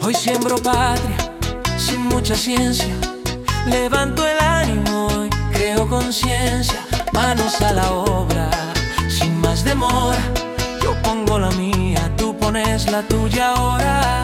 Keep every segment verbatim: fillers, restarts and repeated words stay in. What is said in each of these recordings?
Hoy siembro patria sin mucha ciencia, levanto el ánimo y creo conciencia. Manos a la obra, sin más demora. Yo pongo la mía, tú pones la tuya ahora.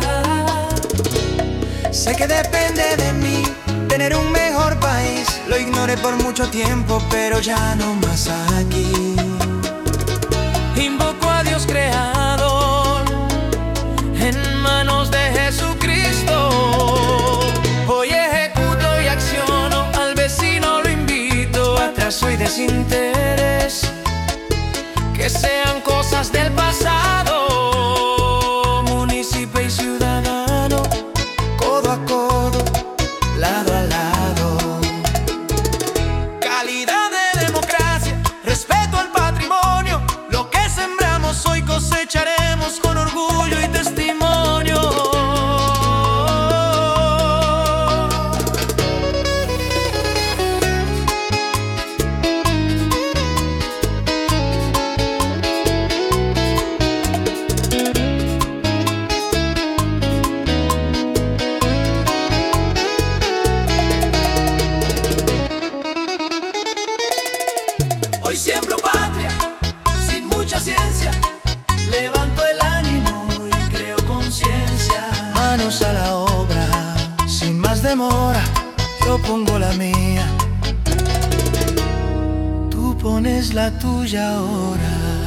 Sé que depende de mí tener un mejor país. Lo ignoré por mucho tiempo, pero ya no más aquí. Invoco a Dios creador en manos de Jesucristo. Hoy ejecuto y acciono, al vecino lo invito a atraso y desinterés, que sean cosas del pasado. Municipio y ciudadano, Codo a codo, lado a lado. calidad de democracia, respeto al patrimonio. Lo que sembramos hoy cosecharemos con orgullo y testimonio. Hoy siembro patria sin mucha ciencia, levanto el ánimo y creo conciencia. Manos a la obra, sin más demora. Yo pongo la mía, tú pones la tuya ahora.